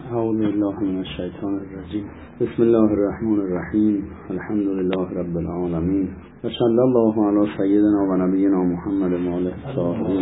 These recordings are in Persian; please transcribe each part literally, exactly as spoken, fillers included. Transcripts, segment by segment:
اعوذ بالله من الشیطان الرجیم. بسم الله الرحمن الرحیم. الحمد لله رب العالمین و صلی الله علی سیدنا و نبینا محمد و آله الطاهرین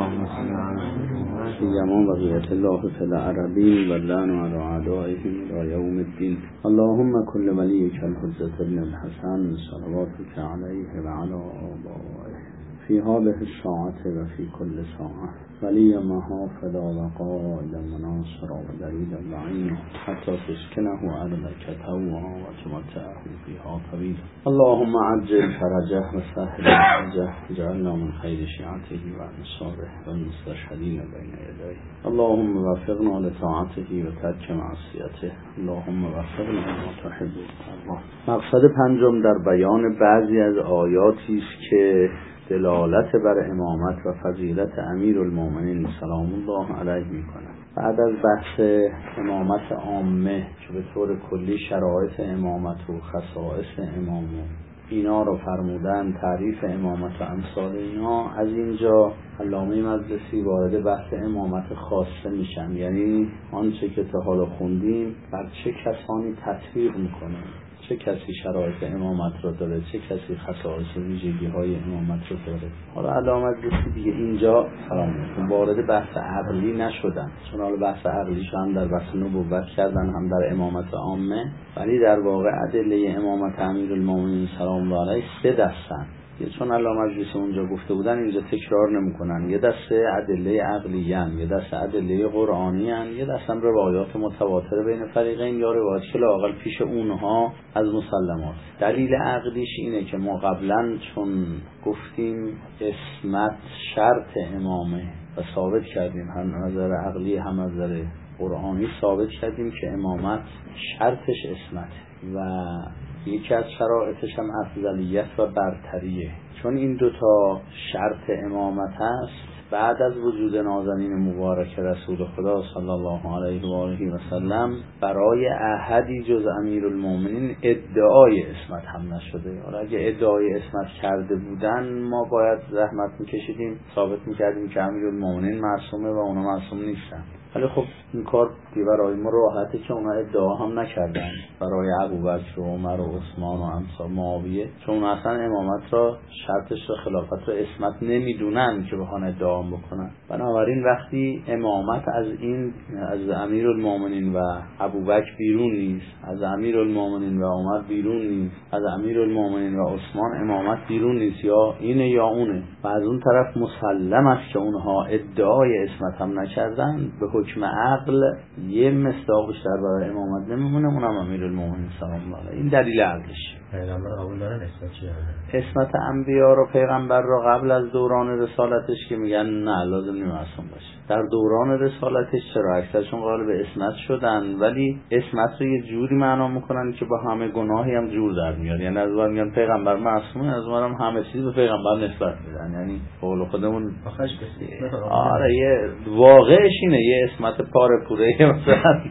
سیما بقیت الله فی الارضین و لعن علی اعدائهم الی یوم الدین. اللهم کل ولیک الحجة ابن الحسن صلواتک علیه و علی آبائه فی هذه الساعة و فی کل ساعة ولی محافظ و قائد مناصر و دلیل العین حتی تسکنه عدلک طوعا و تمتعه فیها طویلا. اللهم عجل فرجه و سهل فرجه جعلنا من خیر شیعته و انصاره و المستشهدین بین یدیه. اللهم وفقنا لطاعته و ترک معصیته. اللهم وفقنا لما تحب الله. مقصد پنجم در بیان بعضی از آیاتی است که دلالت بر امامت و فضیلت امیرالمومنین سلام الله علیه میکنه. بعد از بحث امامت عامه که به طور کلی شرایط امامت و خصائص امام اینا رو فرمودن، تعریف امامت و امثال اینا، از اینجا علامه مجلسی وارد بحث امامت خاصه میشن، یعنی آنچه که تا حالا خوندیم بر چه کسانی تطبیق میکنه، چه کسی شرایط امامت رو داره، چه کسی خصائص و ویژگی های امامت رو داره. حالا علامت گفتی دیگه اینجا سلام میکنم وارد بحث عقلی نشدن، چون حالا بحث عقلیش هم در بحث نبوت کردن، هم در امامت عامه، ولی در واقع ادله امامت امیرالمومنین سلام الله علیه سه دستن. چون علامه مجلسی اونجا گفته بودن اینجا تکرار نمیکنن. یه دسته ادله عقلی ان، یه دسته ادله قرآنی ان، یه دسته هم روایات متواتر بین فریقین یا روایات که لااقل پیش اونها از مسلمات. دلیل عقلیش اینه که ما قبلا چون گفتیم اسمت شرط امامه و ثابت کردیم، هم نظر عقلی هم نظر قرآنی ثابت کردیم که امامت شرطش اسمت و یکی از شرایطش هم افضلیت و برتریه. چون این دوتا شرط امامت هست، بعد از وجود نازنین مبارک رسول خدا صلی الله علیه و آله و سلم برای احدی جز امیرالمومنین ادعای اسمت هم نشده. حالا اگه ادعای اسمت کرده بودن ما باید زحمت میکشیدیم ثابت میکردیم که امیرالمومنین معصومه و اونا معصوم نیستن. ولی خب این کار دیگه برای ما راحته که اونا ادعا هم نکردن برای ابوبکر و عمر و عثمان و امثال معاویه، چون اصلا امامت را شرطش و خلافت را اسمت نمیدونن که بخوان ادعا بکنن. بنابراین وقتی امامت از این از امیرالمومنین و ابوبکر بیرون نیست، از امیرالمومنین و عمر بیرون نیست، از امیرالمومنین و عثمان امامت بیرون نیست، یا اینه یا اونه، و از اون طرف مسلم است که اونها ادعای اسمت هم نکردن، به حکم عقل یه مصداقش در برای امامت نمیمونه، اونم امیرالمومنین سلام الله علیه. این دلیل عقلش. پیغمبر قبول دارن اسمت چیه؟ اسمت انبیا رو پیغمبر رو قبل از دوران رسالتش که میگن نه لازم نیم معصوم باشه، در دوران رسالتش چرا اکثرشون قائل به اسمت شدن، ولی اسمت رو یه جوری معنا میکنن که با همه گناهی هم جور در میاد. یعنی از اون میگن پیغمبر معصومه، از اونم همه چیز به پیغمبر نسبت میدن. یعنی قول خودمون آخرش کسی آره یه واقعش اینه، یه اسمت پاره پوره مثلا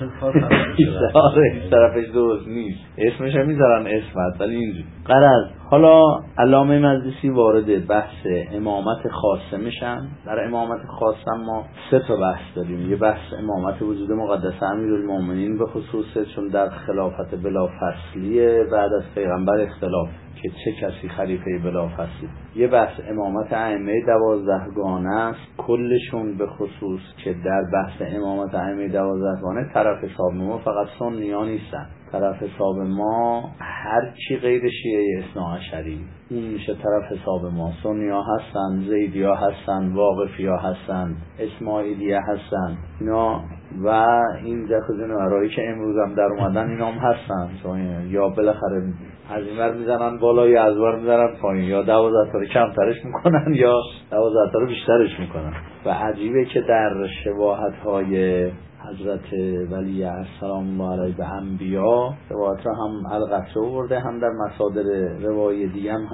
آره طرفش درست نیست، اسمش هم میذارن اسمت، ولی اینجوری غرض. حالا علامه مجلسی وارد بحث امامت خاصه میشن. در امامت خاصه ما سه تا بحث داریم. یه بحث امامت وجود مقدس امیرالمومنین به خصوصه، چون در خلافت بلافصلیه بعد از پیغمبر اختلاف که چه کسی خلیفه بلافصلی. یه بحث امامت ائمه دوازدهگانه است کلشون، به خصوص که در بحث امامت ائمه دوازدهگانه طرف حساب ما فقط سنیان نیستن، طرف حساب ما هر چی غیر شیعه اثنا عشری این میشه طرف حساب ما. سنی‌ها هستن، زیدی‌ها هستن، واقفی‌ها هستن، اسماعیلی‌ها هستن اینا، و این جخزین ورایی که امروز هم در اومدن اینا هم هستن، چون یا بالاخره از این ور میزنن بالا یا از ور میزنن پایین، یا دوازده تا رو کمترش میکنن یا دوازده تا رو بیشترش میکنن. و عجیبه که در شباهت‌های حضرت ولی سلام الله علیه به انبیا روایت را هم القطره برده، هم در مصادر روایی دیگه هم هست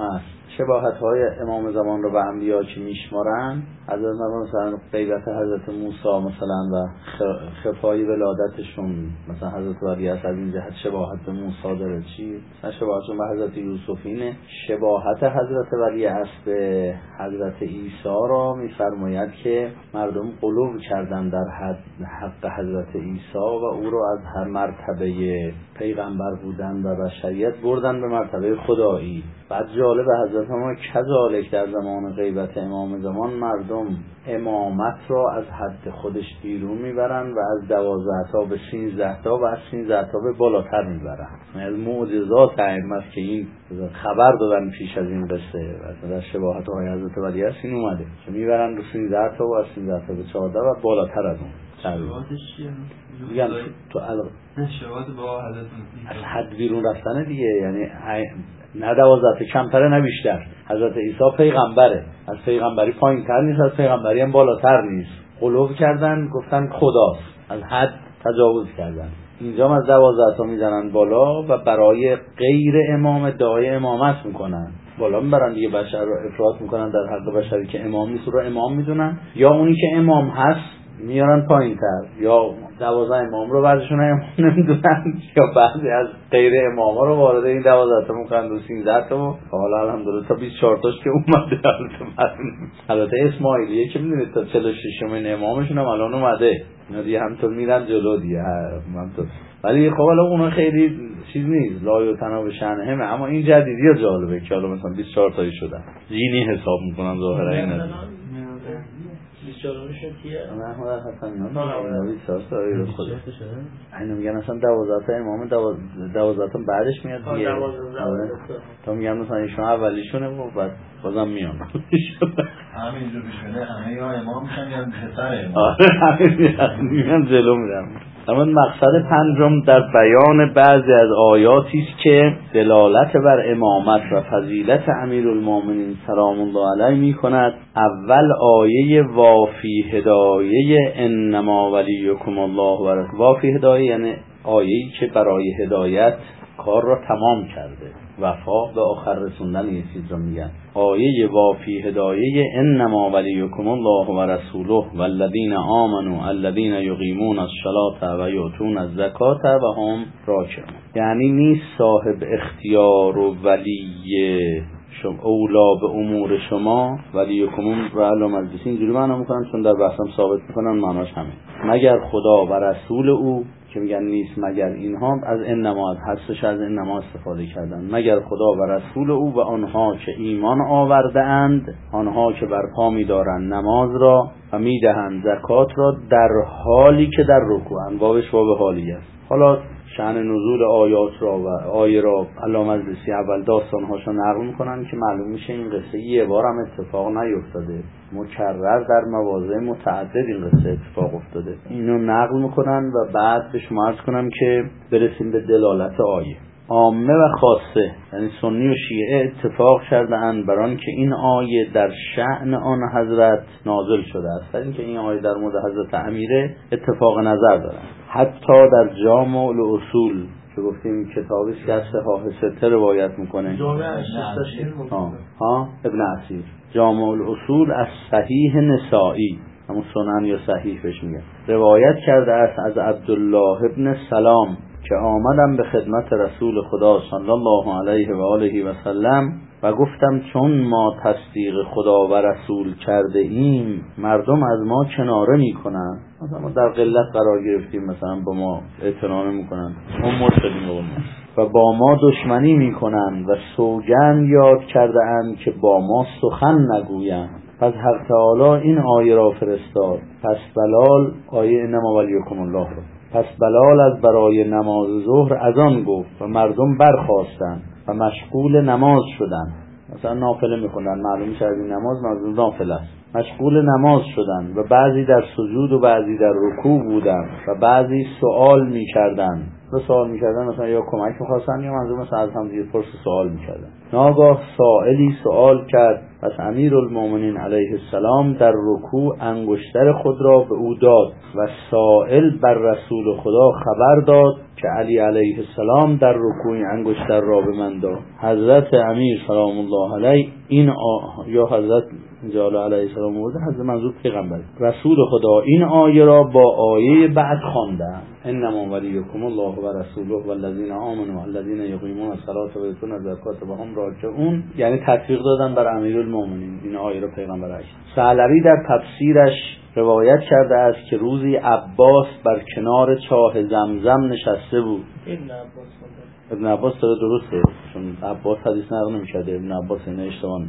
شباهت‌های امام زمان رو به انبیا که میشمارن، حضرت مثلا غیبت حضرت موسی مثلا و خفای ولادتشون، مثلا حضرت ولی از این جهت شباهت به موسی داره. چی؟ مثلا شباهتشون به حضرت یوسف اینه. شباهت حضرت ولی از به حضرت عیسی را میفرماید که مردم غلو کردن در حد حق حضرت عیسی و او رو از هر مرتبه پیغمبر بودن و بشریت بردن به مرتبه خدایی. بعد جالب حضرت ما کذالک در زمان غیبت امام زمان مردم امامت را از حد خودش بیرون میبرن و از دوازده تا به سیزده تا و از سیزده تا به بالاتر میبرن. از معجزات ائمه است که این خبر دادن پیش از این قصه. مثلا در شباهت های حضرت ولی است این اومده که میبرن رو سیزده تا و از سیزده تا به چهارده و بالاتر از اون. شباهتش چیه؟ میگم تو الان شباهت با حضرت از حد بیرون رفتن دیگه، یعنی نه دوازده کمتره نه بیشتر. حضرت عیسی پیغمبره، از پیغمبری پایین تر نیست، از پیغمبری هم بالاتر نیست. غلو کردن، گفتن خداست، از حد تجاوز کردن. اینجا از دوازده تا میزنن بالا و برای غیر امام دعای امامت میکنن، بالا میبرن دیگه، بشر رو افراط میکنن در حق بشری که امام نیست رو امام میدونن، یا اونی که امام هست میارن پایین تر، یا دوازده امام رو بعضشون امام نمیدونن، یا بعضی از غیر امام ها رو وارد این دوازده تا میکنن و سیزده تا. حالا الحمدلله تا بیست و چهار تاش که اومده. البته اسماعیلیه که میدونید تا چهل و شش امین امامشون هم الان اومده، اینا دیگه همطور میرن جلو دیگه همطور. ولی خب حالا اونا خیلی چیز نیست، لا یعتنا به شأنهم، اما این جدیدی ها جالبه که حالا مثلا بیست و چهار تایی شدن، زینی حساب میکنن ظاهرا این است. بیست و چهار شون کیه؟ محمد حسنیان نوی ساس داری رو خود اینو میگن اصلا دوازده تا امام دوازده تا بعدش میاد دیگه، تا میگن مثلا ایشون اولیشونه و بعد بازم میان همینجور بشونه همه یا امام میشن یا پسر امام. آره میگن جلو میرم. اما مقصد پنجم در بیان بعضی از آیاتی است که دلالت بر امامت و فضیلت امیرالمومنین سلام الله علیه میکند. اول آیه وافی هدایه انما ولیکم الله و رسوله. وافی هدایه یعنی آیه‌ای که برای هدایت کار را تمام کرده، وفا به آخر رسوندن یه چیز رو میگن. آیه وافی هدایه انما ولیکم الله و رسوله والذین آمنوا الذین یقیمون الصلاة و یؤتون الزکاة و هم راکعون. یعنی نیست صاحب اختیار و ولی شما اولا به امور شما ولیکم و علم مجلس، اینجوری معنا میکنن چون در بحثم ثابت میکنن معناش همین، مگر خدا و رسول او، که میگن نیست مگر اینها، از انما هستش از انما استفاده کردن، مگر خدا و رسول او و آنها که ایمان آورده اند، آنها که برپا می‌دارند نماز را و میدهند زکات را در حالی که در رکوعند. بابش باب حالی است. حالا شأن نزول آیات را و آیه را علامه مجلسی اول داستان‌هاشو نقل می‌کنن که معلوم میشه این قصه یه بار هم اتفاق نیفتاده، مکرر در مواضع متعدد این قصه اتفاق افتاده. اینو نقل می‌کنن و بعد به شما عرض کنم که برسیم به دلالت آیه. عامه و خاصه یعنی سنی و شیعه اتفاق کرده‌اند بر آن که این آیه در شأن آن حضرت نازل شده است، اینکه این آیه در مورد حضرت امیره اتفاق نظر داره. حتی در جامع الاصول که گفتیم کتابی است که از صحاح سته روایت میکنه، جامع اسیر ها ها ابن اسیر، جامع الاصول از صحیح نسائی، همون سنن یا صحیح بهش میگن، روایت کرده است از عبدالله ابن سلام که آمدم به خدمت رسول خدا صلی الله علیه و آله و سلم و گفتم چون ما تصدیق خدا و رسول کرده ایم مردم از ما کناره میکنن، مثلا ما در قلت قرار گرفتیم، مثلا با ما اعتنا نمیکنن، ما مرتدیم با ما و با ما دشمنی میکنن و سوگند یاد کرده اند که با ما سخن نگویند. پس حق تعالی این آیه را فرستاد. پس بلال آیه انما ولیکم الله را پس بلال از برای نماز ظهر اذان گفت و مردم برخاستند و مشغول نماز شدند. مثلا نافله میخوندن، معلوم میشه از این نماز نافله است. مشغول نماز شدند و بعضی در سجود و بعضی در رکوع بودند و بعضی سوال میکردند. و سوال میکردن مثلا یا کمک میخواستن یا منظور مثلا از هم دیگه پرس سوال میکردن. ناگاه سائلی سوال کرد، پس امیرالمومنین علیه السلام در رکوع انگشتر خود را به او داد و سائل بر رسول خدا خبر داد که علی علیه السلام در رکوع انگشتر را به من داد. حضرت امیر سلام الله علیه این آ... یا حضرت جلال علیه السلام بود، حضرت منظور پیغمبر، رسول خدا این آیه را با آیه بعد خواندند: انما ولیکم الله و رسوله والذین آمنوا والذین یقیمون الصلاة و یؤتون الزکات و هم راکعون، یعنی تطبیق دادن بر امیرالمومنین این آیه را پیغمبر علیه. ثعلبی در تفسیرش روایت کرده است که روزی عباس بر کنار چاه زمزم نشسته بود. ابن عباس ابن عباس داره درسته، چون عباس حدیث نقل نمی‌کرده، ابن عباس اینه اشتباه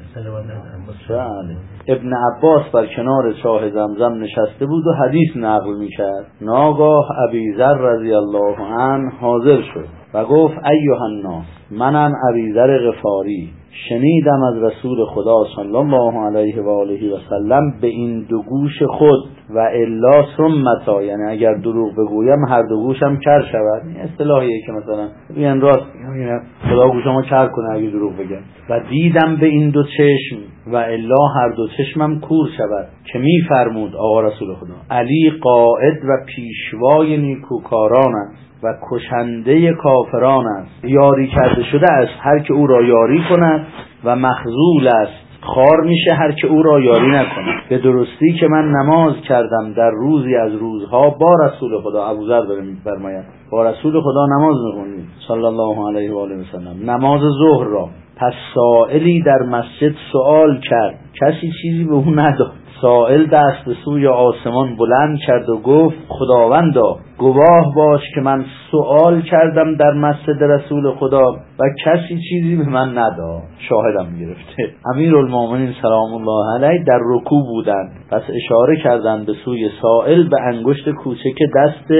می‌کنه. ابن عباس بر کنار چاه زمزم نشسته بود و حدیث نقل می‌کرد. ناگاه ابیذر رضی الله عنه حاضر شد و گفت: ایها الناس، منم ابیذر غفاری، شنیدم از رسول خدا صلی الله علیه و آله و سلم به این دو گوش خود و الا ثمتا، یعنی اگر دروغ بگویم هر دو گوشم کر شود. این اصطلاحیه که مثلا میگن راست میگن خدا گوشمو کر کنه اگه دروغ بگم. و دیدم به این دو چشم و الا هر دو چشمم کور شود، که میفرمود آقا رسول خدا: علی قائد و پیشوای نیکوکاران است و کشنده کافران است، یاری کرده شده است هر که او را یاری کند و مخذول است، خار میشه هر که او را یاری نکند. به درستی که من نماز کردم در روزی از روزها با رسول خدا، ابوذر داره میفرماید با رسول خدا نماز میخونیم صلی الله علیه و آله و سلم، نماز ظهر را. پس سائلی در مسجد سوال کرد، کسی چیزی به او نداد. سائل دست به سوی آسمان بلند کرد و گفت: خداوندا گواه باش که من سوال کردم در مسجد رسول خدا و کسی چیزی به من نداد، شاهدم گرفته. امیرالمومنین سلام الله علیه در رکوع بودند، پس اشاره کردند به سوی سائل به انگشت کوچک دست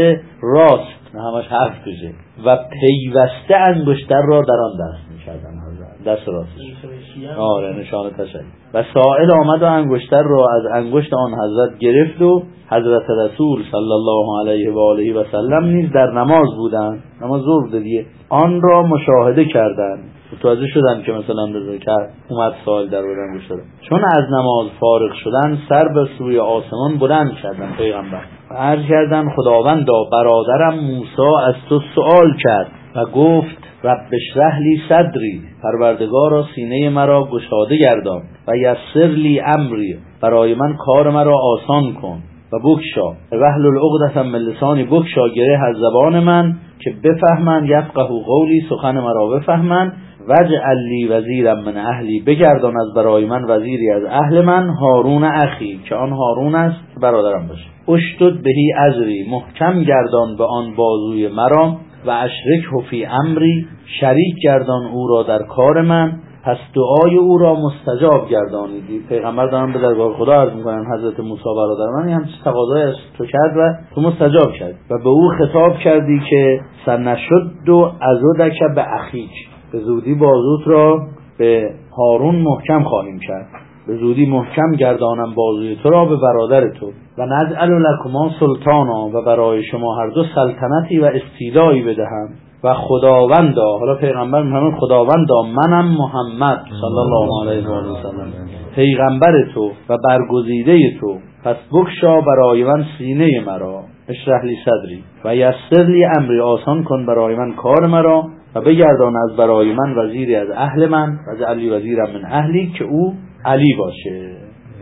راست، نه همش حرف کشه، و پیوسته انگشتر را در آن دست می‌کردند، دست راستش. آره نشانه تشکر. و سائل آمد و انگشتر را از انگشت آن حضرت گرفت و حضرت رسول صلی الله علیه و آله و سلم نیز در نماز بودند، نماز ظهر دیگه، آن را مشاهده کردند. متوجه شدند که مثلا کرد اومد سائل در اون انگشتر. چون از نماز فارغ شدند سر به سوی آسمان بلند کردند پیغمبر و عرض کردند: خداوندا برادرم موسی از تو سوال کرد و گفت: رب اشرح لی صدری، پروردگارا سینه مرا گشاده گردان، و یسر لی امری، برای من کار مرا آسان کن، و بکشا واحلل عقدة من لسانی، بکشا گره از زبان من که بفهمند، یفقهوا قولی، سخن مرا بفهمند، واجعل لی وزیرا من اهلی، بگردان از برای من وزیری از اهل من، هارون اخی، که آن هارون است برادرم باشه، اشدد بهی ازری، محکم گردان به آن بازوی مرا، و اشرکه فی امری، شریک گردان او را در کار من، پس دعای او را مستجاب گردانیدی. پیغمبر دارن به درگاه خدا عرض میکنن: حضرت موسی برادر من هم تقاضای از تو کرد و تو مستجاب کرد، و به او خطاب کردی که سنشد و عضدک به اخیک، به زودی بازوت را به هارون محکم خواهیم کرد، به زودی محکم گردانم بازوی تو را به برادر تو، و نجعل لکما سلطانا، و برای شما هر دو سلطنتی و استیلایی بدهم، و خداوندا، حالا پیغمبر میفرماید خداوندا منم محمد صلی الله علیه و آله و سلم پیغمبر تو و برگزیده تو، پس بکشا برای من سینه مرا، اشرح لی صدری، و یسر لی امری، آسان کن برای من کار مرا، و بگردان از برای من وزیری از اهل من، و علی وزیرم من اهلی، که او علی باشه،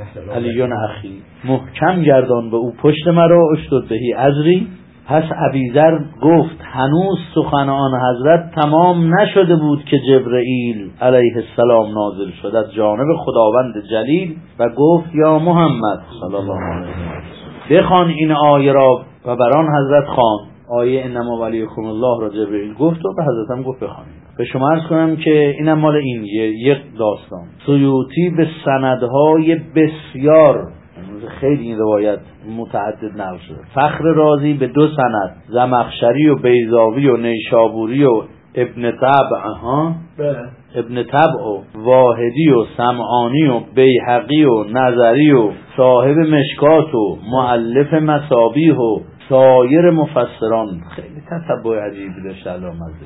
علیون اخی، محکم گردان به او پشت مرا، اشدد بهی ازری. پس ابیذر گفت: هنوز سخن آن حضرت تمام نشده بود که جبرئیل علیه السلام نازل شد از جانب خداوند جلیل و گفت: یا محمد صلی الله علیه و سلم، بخوان این آیه را. و بران حضرت خوان آیه انما ولیکم الله را جبرئیل گفت و به حضرتم گفت بخوانید. به شما عرض کنم که اینم مال این یک داستان. سیوطی به سندهای بسیار، خیلی این روایت متعدد نقل شده. فخر رازی به دو سند، زمخشری و بیضاوی و نیشابوری و ابن طبع ها ابن طبع و واحدی و سمعانی و بیهقی و نظری و صاحب مشکات و مؤلف مصابیح و سایر مفسران. خیلی تتبع عجیبی داشته علامه مجلسی.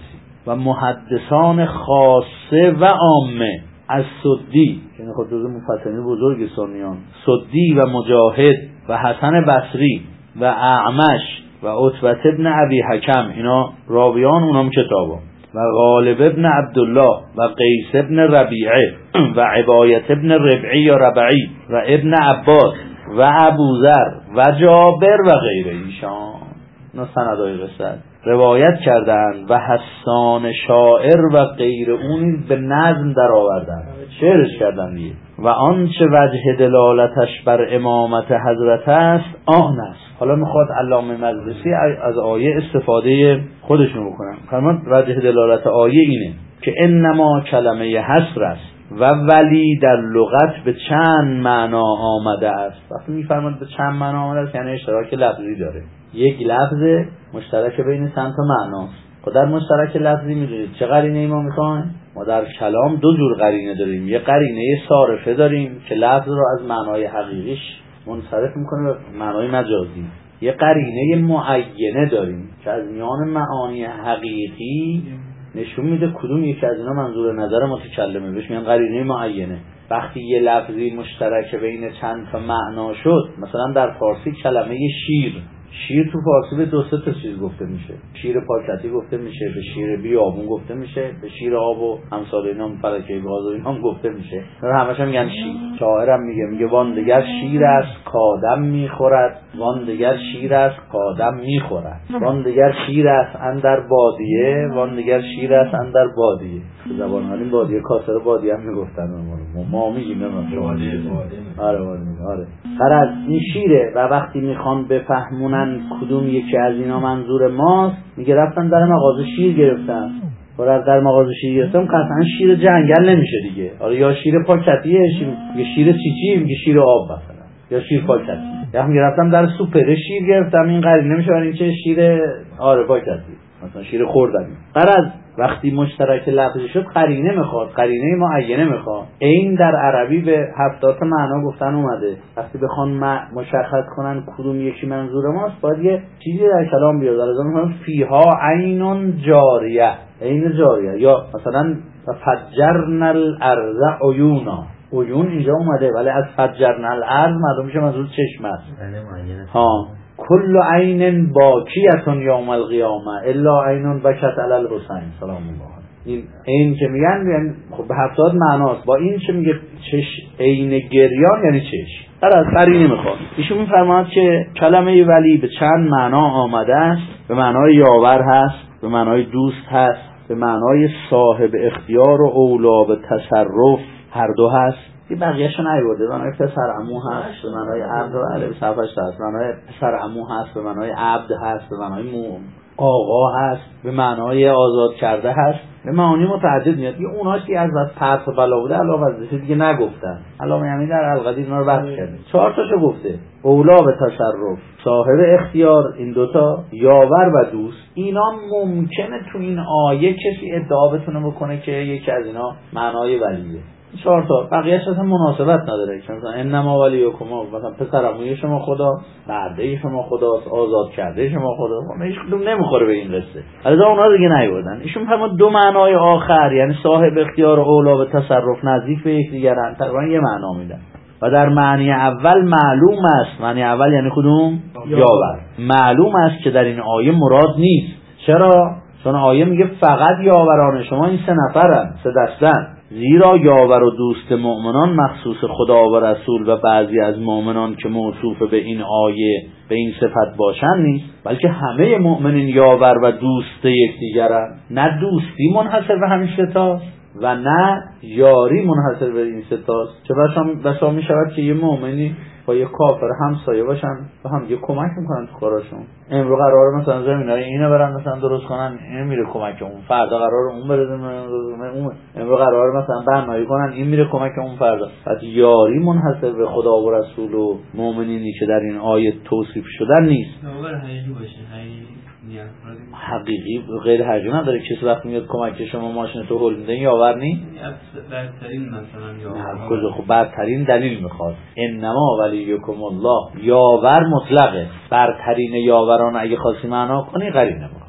و محدثان خاصه و عامه از سدی، یعنی خود جزو مفسرین بزرگ سنیان، سدی و مجاهد و حسن بصری و اعمش و عتبه ابن ابی حکم، اینا راویان اونام کتابا، و غالب ابن عبدالله و قیس ابن ربیعه و عبایت ابن ربعی یا ربعی و ابن عباس و ابوذر و جابر و غیره ایشان، اینا سندهای قصه روایت کردند و حسان شاعر و غیر اون به نظم در آوردن، شعرش کردن دیگه. و آنچه وجه دلالتش بر امامت حضرت است آن است. حالا میخواد علامه مجلسی از آیه استفاده خودشون بکنن. فرمان وجه دلالت آیه اینه که انما کلمه حصر است و ولی در لغت به چند معنا آمده است. وقتی میفرماد به چند معنا آمده است یعنی اشتراک لفظی داره. یک لفظ مشترک بین چند تا معناست. خود در مشترک لفظی میدونید چه قرینه‌ای ما میخوایم؟ ما در کلام دو جور قرینه داریم. یه قرینه صارفه داریم که لفظ رو از معنای حقیقیش منصرف میکنه به معنای مجازی. یه قرینه معینه داریم که از میان معانی حقیقی نشون میده کدوم یکی از اینا منظور نظر متکلمه، بهش میگن قرینه معینه. وقتی یه لفظی مشترک بین چند تا معنا شد، مثلا در فارسی کلمه شیر، شیر تو فارسی به دو سه تا چیز گفته میشه. شیر پاکتی گفته میشه، به شیر بیابون گفته میشه، به شیر آب و امثال اینا فلکه گاز و اینا هم گفته میشه. همش هم میگن شیر. شاعرم میگه میگه وان دگر شیر است کادم میخورد، وان دگر شیر است کادم میخورد، وان دگر شیر است اندر بادیه، وان دگر شیر است اندر بادیه. به زبان حالیم بادیه کاسر بادیه هم میگفتن. ما ما میگیم نه بادیه. آره آره. غرض این شیره و وقتی میخوان بفهمونن کدوم یکی از اینا منظور ماست، میگه رفتن در مغازه شیر گرفتن. برای در مغازه شیر گرفتم قطعا شیر جنگل نمیشه دیگه. آره یا شیر پاکتیه، شیر شیر چیچی، میگه شیر آب مثلا، یا شیر پاکتی. یا هم گرفتم در سوپر شیر گرفتم، این قرینه نمیشه برای اینکه شیر آره پاکتی مثلا شیر خوردن. غرض وقتی مشترک لفظی شد قرینه میخواد، قرینه معینه میخواد. این در عربی به هفتاد تا معنا گفتن اومده. وقتی بخوان مشخص کنن کدوم یکی منظور ماست باید یه چیزی در کلام بیاد. در ازام فیها عین جاریه، عین جاریه، یا مثلا فجرنا الارض عیونا. عیون اینجا اومده ولی از فجرنا الارض معلوم میشه منظور چشم است. ها کل عین باکیتون یوم القیامه الا عین بکت علی الحسین سلام الله. این عین که میگن یعنی خب به هفتاد معناست. با این چه میگه چش عین گریان یعنی چش. در از قرینه میخواد. ایشون میفرماید که کلمه ولی به چند معنا آمده است. به معنای یاور هست، به معنای دوست هست، به معنای صاحب اختیار و اولا به تصرف هر دو هست. این بقیه‌شو نیورده. به معنای پسر عمو هست، به معنای عبد و علی صفحش هست، به معنای پسر عمو هست، به معنای عبد هست، به معنای مو آقا هست، به معنای آزاد کرده هست. به معانی متعدد میاد. دیگه اوناش که از بس پرت و بلا بوده علاوه از دیگه نگفتن. علامه یعنی در القدیر اینا رو بحث کرده. چهار تاشو گفته. اولا به تصرف، صاحب اختیار، این دوتا، یاور و دوست. اینا ممکنه تو این آیه کسی ادعا بتونه بکنه که یکی از اینا معنای ولیه. چهار تا بقیه‌اش اصلا مناسبت نداره. مثلا انما ولیکم، مثلا پسر عموی شما خدا، برده شما خداست، آزاد کرده شما خدا. اون هیچ کدوم نمیخوره به این قصه. البته اونا دیگه نیوردن. ایشون فرمود دو معنای آخر یعنی صاحب اختیار و اولا به تصرف نزدیک به یکدیگرن، تقریبا یه معنا میدن. و در معنی اول معلوم است، معنی اول یعنی کدوم؟ یاور. معلوم است که در این آیه مراد نیست. چرا؟ چون آیه میگه فقط یاوران شما این سه نفرن، سه دستن. زیرا یاور و دوست مؤمنان مخصوص خدا و رسول و بعضی از مؤمنان که موصوف به این آیه به این صفت باشن نیست، بلکه همه مؤمنین یاور و دوست یکدیگرند. نه دوستی منحصر به همین ستاست و نه یاری منحصر به این ستاست. چه بسا می شود که یه مؤمنی با یه کافر همسایه باشن و هم یه کمک میکنن تو کاراشون. امروز قراره مثلا زمینای اینو برن مثلا درست کنن، این میره کمک اون، فردا قراره اون بره اون، امروز قراره مثلا بنایی کنن، این میره کمک اون فردا. پس یاری منحصر به خدا و رسول و مؤمنینی که در این آیه توصیف شدن نیست. حقیقی غیر حقیقی نداره. کسی وقت میاد کمک شما ماشین تو هول میده یاور نی؟ برترین مثلا یاور. کجا خب برترین دلیل میخواد. انما ولیکم الله یاور مطلقه. برترین یاوران اگه خاصی معنا کنی قرینه میخواد.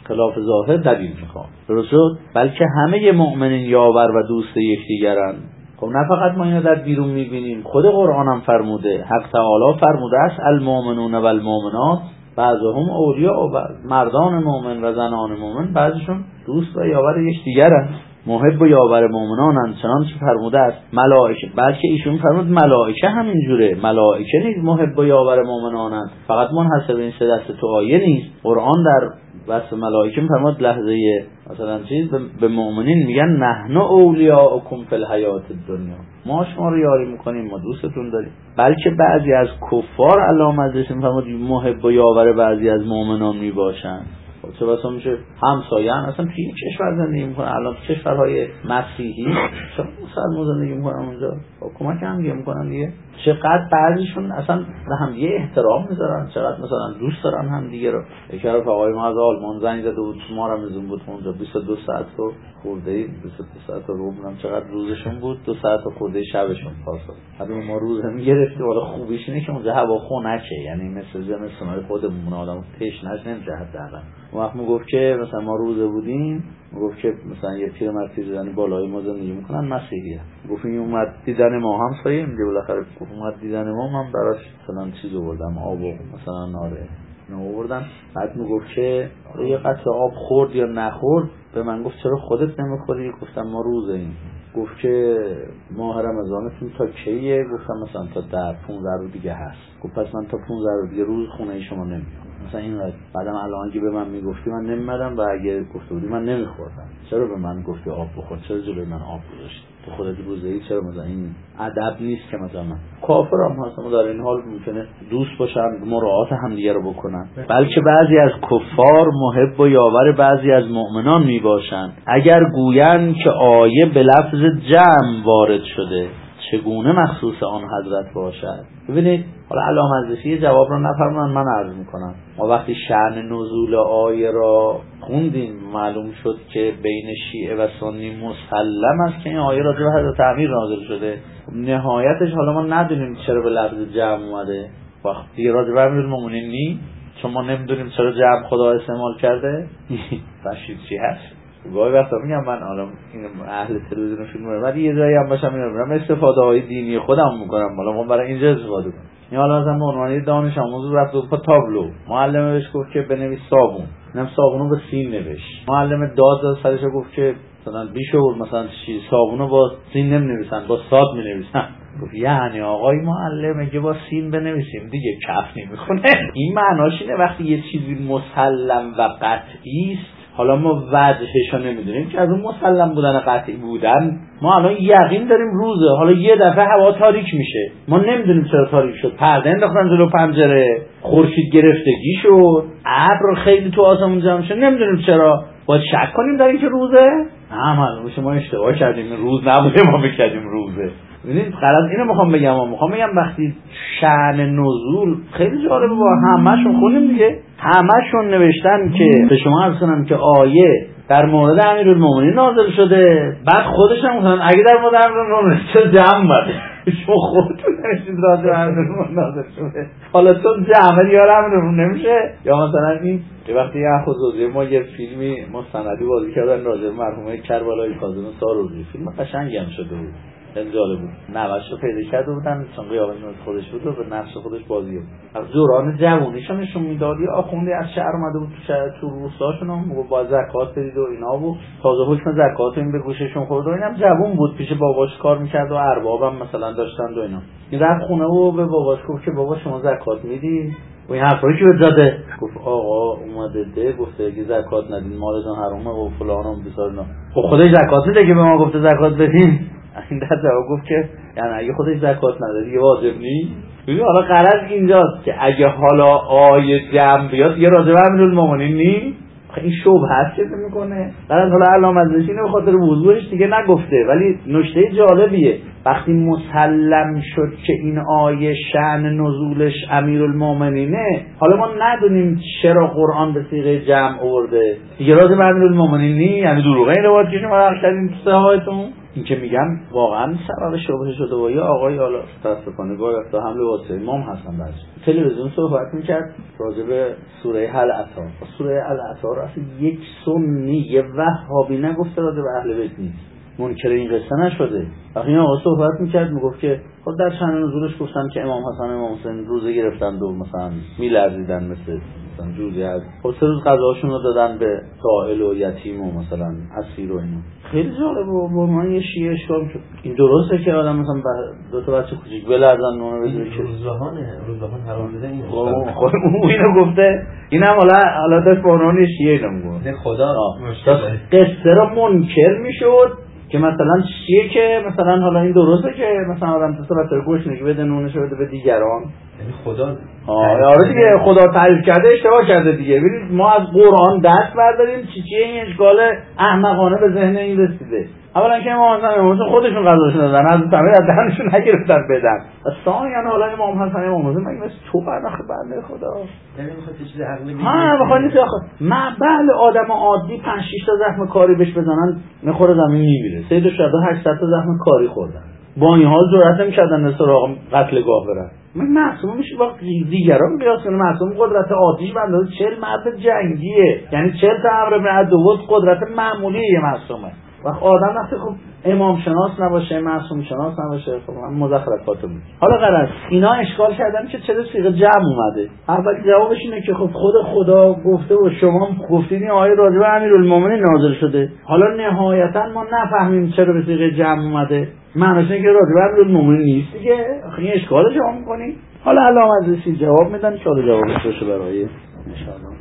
خلاف ظاهر دلیل میخوام. درست شد؟ بلکه همه مؤمنین یاور و دوست یکدیگرن. خب نه فقط ما اینو در بیرون میبینیم، خود قرآن هم فرموده، حق تعالی فرموده است المؤمنون و المؤمنات بعضهم اولیاء و بعض، مردان مؤمن و زنان مؤمن بعضشون دوست و یاور یکدیگرن، محب و یاور مؤمنانند، چنانچه فرموده است ملائکه. بلکه ایشون فرمود ملائکه همینجوره، ملائکه نیز محب و یاور مؤمنانند، فقط منحصر به این سه دسته تو آیه نیست. قرآن در وصف ملائکه فرمود لحظه مثلا چیز به مؤمنین میگن نحن اولیاءکم فی الحیات الدنیا، ما شما رو یاری میکنیم، ما دوستتون داریم. بلکه بعضی از کفار علامه ازشون فرمود محب و یاور بعضی از مؤمنان میباشند. چه بسا میشه همسایه‌ان، اصلا توی این کشور زندگی میکنن، الان کشورهای مسیحی چرا مسلمان زندگی میکنن اونجا، با کمک هم دیگه میکنن دیگه. چقدر بعضیشون اصلا به هم دیگه احترام میذارن، چقدر مثلا دوست دارن هم دیگه رو. یکی از آقای ما از آلمان زنگ زده بود، ما رو میزون بود اونجا بیست و دو ساعت رو خورده ای، بیست و دو ساعت رو بودم چقدر روزشون بود، دو ساعت خورده شبشون پاسا. حالا ما روز هم گرفتیم. والا خوبیش اینه که اونجا هوا خنکه، یعنی مثل زمستونای خودمون آدم تشنج نمیشه حداقل. وقت میگفت که مثلا ما روزه بودیم، میگفت که مثلا یه پیرمرد زنی بالای ما زندگی میکنن مسیحیه، گفت این اومد دیدن ما هم سایه میگه بالاخره گفت اومد دیدن ما، من براش مثلا چیز آوردم، آب مثلا ناره نه آوردم. بعد میگفت که یه قطره آب خورد یا نخورد، به من گفت چرا خودت نمیخوری؟ گفتم ما روزه ایم. گفت که ماه رمضانتون تا کیه؟ گفتم مثلا تا در پانزده روز دیگه هست. گفت پس من تا پانزده روز دیگه روز خونه شما نمیام. مثلا این وقت بعدم الان که به من میگفتی من نمیمدم و اگه گفته بودی من نمیخوردم. چرا به من گفتی آب بخور؟ چرا جلوی من آب گذاشتی؟ تو خودت روزه‌ای، چرا مثلا این ادب نیست که مثلا من کافرم هستم در این حال ممکنه دوست باشن، مراعات همدیگه رو بکنن. بلکه بعضی از کفار محب و یاور بعضی از مؤمنان میباشند. اگر گویند که آیه به لفظ جمع وارد شده چگونه مخصوص آن حضرت باشد؟ ببینید حالا علامه ازشی جواب رو نفرمودن، من عرض میکنم. ما وقتی شأن نزول آیه را خوندیم معلوم شد که بین شیعه و سنی مسلم است که این آیه راجع به حضرت امیر نازل شده. نهایتش حالا ما ندونیم چرا به لفظ جمع اومده، وقتی راجع به امیرالمومنین نی، چون ما نمیدونیم چرا جمع خدا استعمال کرده. بشید چی هست؟ گاهی وقتا میگم من حالا این اهل تلویزیون فیلم رو ولی یه جایی هم باشم اینو میگم استفاده های دینی خودم میکنم، حالا ما برای اینجا استفاده کنم. این حالا مثلا به عنوان دانش آموز رفت با تابلو، معلم بهش گفت که بنویس صابون، اینم صابونو با سین نوشت. معلم داد داد سرش گفت که مثلا بیشور مثلا چی صابونو با سین نمی‌نویسن، با صاد می‌نویسن. گفت یعنی آقای معلم میگه با سین بنویسیم دیگه کف نمیخونه. این معناش اینه وقتی یه چیزی مسلم و قطعی است، حالا ما وجهش رو نمیدونیم که از اون مسلم بودن قطعی بودن، ما الان یقین داریم روزه، حالا یه دفعه هوا تاریک میشه، ما نمیدونیم چرا تاریک شد، پرده انداختن جلو پنجره، خورشید گرفتگی شد، ابر خیلی تو آسمون جمع شد، نمیدونیم چرا. باید شک کنیم در این که روزه؟ نه معلومه ما اشتباه کردیم، روز نبوده ما بکردیم روزه. ببینید غلط اینو میخوام بگم، ما میخوام بگم وقتی شأن نزول خیلی جالبه، با همه‌شون خوندیم دیگه، همه‌شون نوشتن که به شما عرض کنم که آیه در مورد امیرالمومنین نازل شده، بعد خودش هم گفتن اگه در مورد امیرالمومنین چه جمع بده، شما خودتون نوشتید راجع به امیرالمومنین نازل شده، حالا تو جمع دیگه امیرالمومنین نمیشه. یا مثلا این که وقتی اخوزوزی ما یه فیلمی مستندی بازی کردن راجع به مرحومه کربلای کاظم ساروزی، فیلم قشنگی هم شده بود، خیلی جالب بود. نوش رو پیدا کرده بودن چون قیافش مثل خودش بود و به نفس خودش بازی بود. از دوران جوونیشون نشون میداد یه آخوندی از شهر اومده بود تو شهر تو روستاشون، میگه با زکات بدید و اینا بود، تازه حکم زکات این به گوششون خورد و اینم جوون بود، پیش باباش کار میکرد و اربابم مثلا داشتن و اینا. این رفت خونه و به باباش گفت که بابا شما زکات میدی؟ و این حرفایی که بهت زده؟ گفت آقا اومده ده گفته اگه زکات ندین مالتون حرامه و فلان و بیسار اینا. خب خودش زکات میده که به ما گفته زکات بدین؟ این در جواب گفت که یعنی اگه خودش زکات نداره دیگه واجب نیست. ببین حالا غرض اینجاست که اگه حالا آیه جمع بیاد یه راجع به امیرالمومنین نیست، این شبهه هست که میکنه. غرض حالا علامه ازشی به خاطر وضوحش دیگه نگفته، ولی نکته جالبیه وقتی مسلم شد که این آیه شأن نزولش امیرالمومنینه، حالا ما ندونیم چرا قرآن به صیغه جمع آورده دیگه، راجع به امیرالمومنین نیست، یعنی دروغه این روایت که شما نقل کردین تو صحیحاتون. این که میگم واقعا سبب شبهه شده و یا آقای حالا متاسفانه گاهی وقتا حمله واسه امام حسن بچه تلویزیون صحبت میکرد راجع به سوره هل عطا. سوره هل عطا رو اصلا یک سنی یه وهابی نگفته راجع به اهل بیت نیست، منکر این قصه نشده. وقتی این آقا صحبت میکرد میگفت که خب در چند نزولش گفتن که امام حسن امام حسین روزه گرفتند و مثلا میلرزیدن مثل مثلا جوزی هست، خب سه روز غذاشون رو دادن به سائل و یتیم و مثلا اسیر و اینا. خیلی جالب و برمان یه شیعه اشکال شد. این درسته که آدم مثلا دو تا بچه کوچیک بلرزن نونه بدونه که روزهانه روزهان حرام دیده این خب اینو گفته اینم حالا حالا داشت برمان شیعه اینو میگه خدا قصه رو منکر میشد که مثلا چیه که مثلا حالا این درسته که مثلا آدم تو صورت گوشنگی بده نونش بده به دیگران، یعنی خدا آره دیگه خدا تعریف کرده اشتباه کرده دیگه. ببینید ما از قرآن دست برداریم چی چیه این اشکال احمقانه به ذهن این رسیده. اولا که امام حسن امام حسین خودشون قضاشون دادن از تمام از دهنشون نگرفتن بدن. ثانیاً حالا امام حسن امام حسین مگه مثل تو برنخ بنده خدا یعنی میخواد چیز عقلی بگه ها بخواد نیست آخه ما بله آدم عادی پنج شش تا زخم کاری بهش بزنن میخوره زمین میمیره. سید الشهدا هشتصد تا زخم کاری خوردن با این حال جرئت نمی‌کردن به سراغ قتلگاه برن. من معصوم میشه با دیگران قیاس کنه. معصوم قدرت عادی به اندازه چهل مرد جنگیه، یعنی چهل تا امر بالمعروف قدرت معمولیه معصومه. وقت آدم وقتی خب امام شناس نباشه معصوم شناس نباشه خب هم مزخرفات بود. حالا غرض اینا اشکال کردن که چرا صيغه جمع اومده. اول جوابش اینه که خب خود خدا گفته و شما گفتین این آیه راجع به امیرالمومنین نازل شده. حالا نهایتا ما نفهمیم چرا به صيغه جمع اومده. معنیش اینه که راجع به امیرالمومنین نیست دیگه. این اشکالش جواب می‌کنی. حالا علامه ازسی جواب میدن که حالا جوابش بشه برای ان شاء الله.